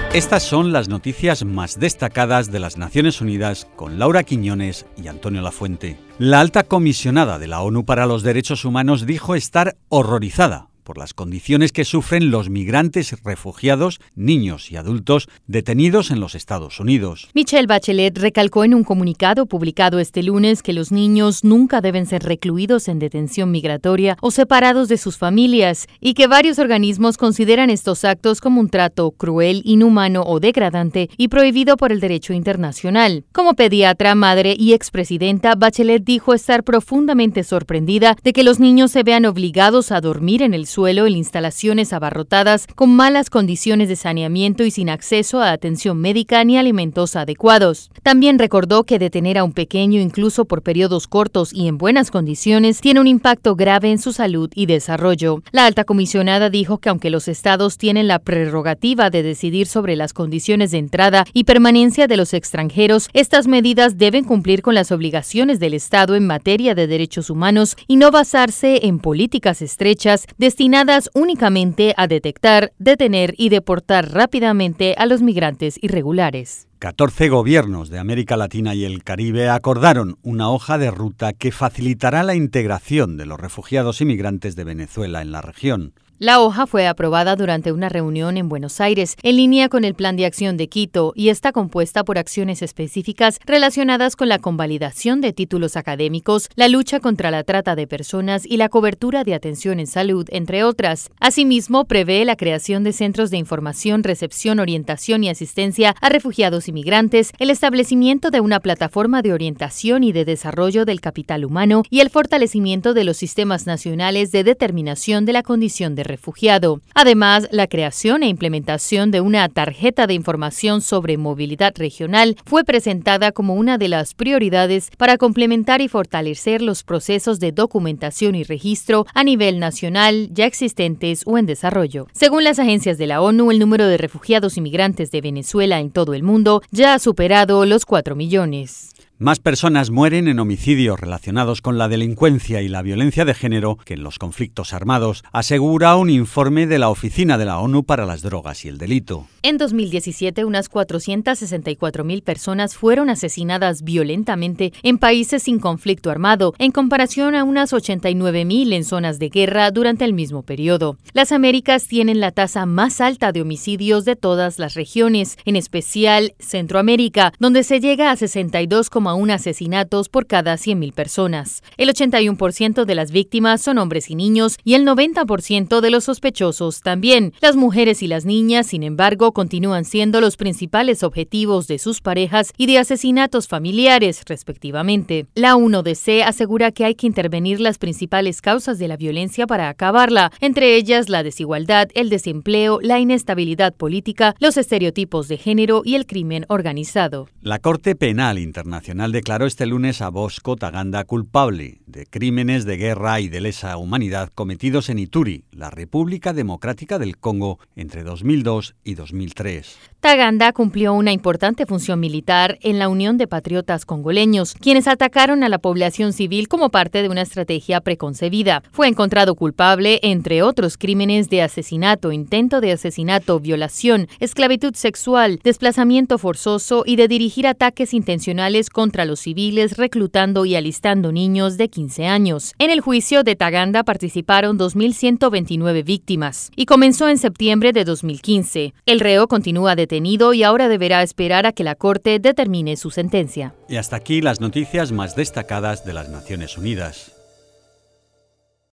Estas son las noticias más destacadas de las Naciones Unidas con Laura Quiñones y Antonio Lafuente. La alta comisionada de la ONU para los Derechos Humanos dijo estar horrorizada por las condiciones que sufren los migrantes refugiados, niños y adultos detenidos en los Estados Unidos. Michelle Bachelet recalcó en un comunicado publicado este lunes que los niños nunca deben ser recluidos en detención migratoria o separados de sus familias y que varios organismos consideran estos actos como un trato cruel, inhumano o degradante y prohibido por el derecho internacional. Como pediatra, madre y expresidenta, Bachelet dijo estar profundamente sorprendida de que los niños se vean obligados a dormir en el suelo en instalaciones abarrotadas con malas condiciones de saneamiento y sin acceso a atención médica ni alimentos adecuados. También recordó que detener a un pequeño incluso por periodos cortos y en buenas condiciones tiene un impacto grave en su salud y desarrollo. La alta comisionada dijo que aunque los estados tienen la prerrogativa de decidir sobre las condiciones de entrada y permanencia de los extranjeros, estas medidas deben cumplir con las obligaciones del Estado en materia de derechos humanos y no basarse en políticas estrechas destinadas únicamente a detectar, detener y deportar rápidamente a los migrantes irregulares. 14 gobiernos de América Latina y el Caribe acordaron una hoja de ruta que facilitará la integración de los refugiados y migrantes de Venezuela en la región. La hoja fue aprobada durante una reunión en Buenos Aires, en línea con el Plan de Acción de Quito, y está compuesta por acciones específicas relacionadas con la convalidación de títulos académicos, la lucha contra la trata de personas y la cobertura de atención en salud, entre otras. Asimismo, prevé la creación de centros de información, recepción, orientación y asistencia a refugiados y migrantes, el establecimiento de una plataforma de orientación y de desarrollo del capital humano y el fortalecimiento de los sistemas nacionales de determinación de la condición de refugiado. Además, la creación e implementación de una tarjeta de información sobre movilidad regional fue presentada como una de las prioridades para complementar y fortalecer los procesos de documentación y registro a nivel nacional ya existentes o en desarrollo. Según las agencias de la ONU, el número de refugiados y migrantes de Venezuela en todo el mundo ya ha superado los 4 millones. Más personas mueren en homicidios relacionados con la delincuencia y la violencia de género que en los conflictos armados, asegura un informe de la Oficina de la ONU para las Drogas y el Delito. En 2017, unas 464.000 personas fueron asesinadas violentamente en países sin conflicto armado, en comparación a unas 89.000 en zonas de guerra durante el mismo periodo. Las Américas tienen la tasa más alta de homicidios de todas las regiones, en especial Centroamérica, donde se llega a 62,1 asesinatos por cada 100.000 personas. El 81% de las víctimas son hombres y niños y el 90% de los sospechosos también. Las mujeres y las niñas, sin embargo, continúan siendo los principales objetivos de sus parejas y de asesinatos familiares, respectivamente. La UNODC asegura que hay que intervenir las principales causas de la violencia para acabarla, entre ellas la desigualdad, el desempleo, la inestabilidad política, los estereotipos de género y el crimen organizado. La Corte Penal Internacional declaró este lunes a Bosco Ntaganda culpable de crímenes de guerra y de lesa humanidad cometidos en Ituri, la República Democrática del Congo, entre 2002 y 2003. Ntaganda cumplió una importante función militar en la Unión de Patriotas Congoleños, quienes atacaron a la población civil como parte de una estrategia preconcebida. Fue encontrado culpable, entre otros crímenes de asesinato, intento de asesinato, violación, esclavitud sexual, desplazamiento forzoso y de dirigir ataques intencionales contra los civiles, reclutando y alistando niños de 15 años. En el juicio de Ntaganda participaron 2.129 víctimas y comenzó en septiembre de 2015. El reo continúa detenido y ahora deberá esperar a que la Corte determine su sentencia. Y hasta aquí las noticias más destacadas de las Naciones Unidas.